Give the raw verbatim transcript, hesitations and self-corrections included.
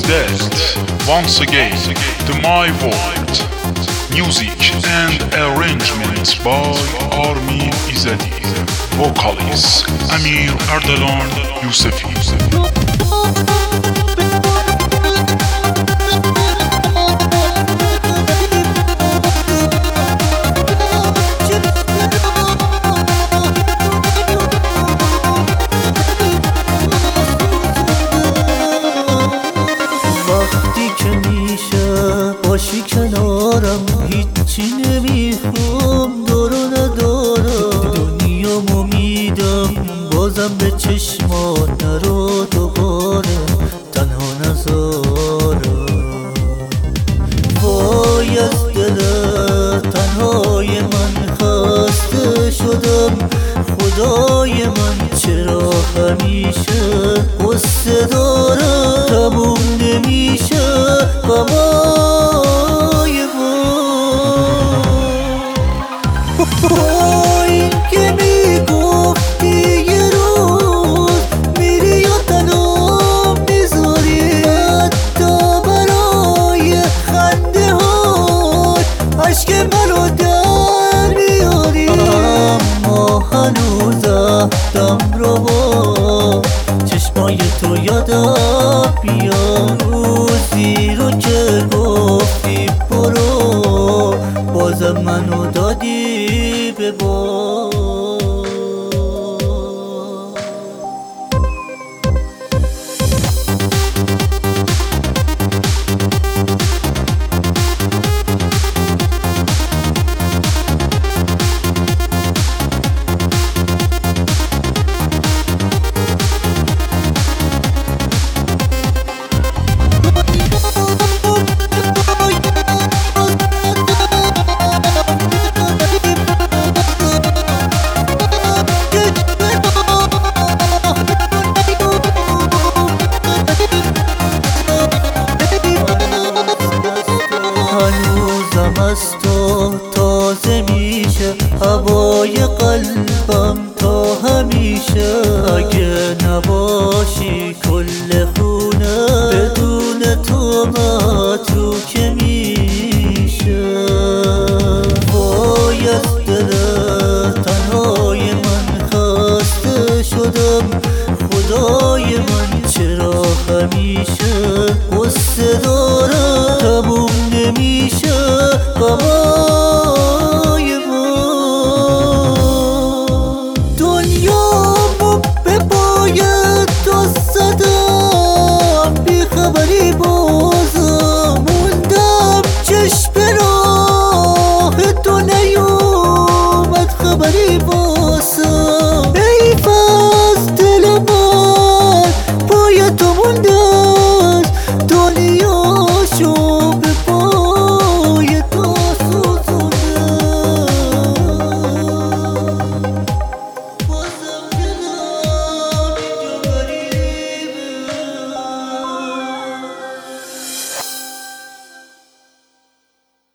dead once again to my world. Music and arrangements by Armin Izadi. Vocalist Amir Ardalan Yousefi. باشی کنارم هیچی نمیخوام دارو ندارم دنیامو میدم بازم به چشمات نرو دوباره تنها نذارم. وای از دل تنهای من خسته شدم، خدای من چرا همیشه قصه دارم تموم نمیشه غمای با این که میگفتی یه روز میری یا تنها میذاری حتی برای خنده های عشق منو در میاری، اما هنوز اهدم رو با چشمای تو یادم بیاد. روزی رو که گفتی برو بازم منو دادی به باد. هنوزم از تو تازه میشه هوای قلبم تا همیشه. اگه نباشی کل خونه بدون تو متروکه میشه. وای از دل تنهای من خسته شدم، خدای من چرا همیشه قصه دارم تموم نمیشه غمم.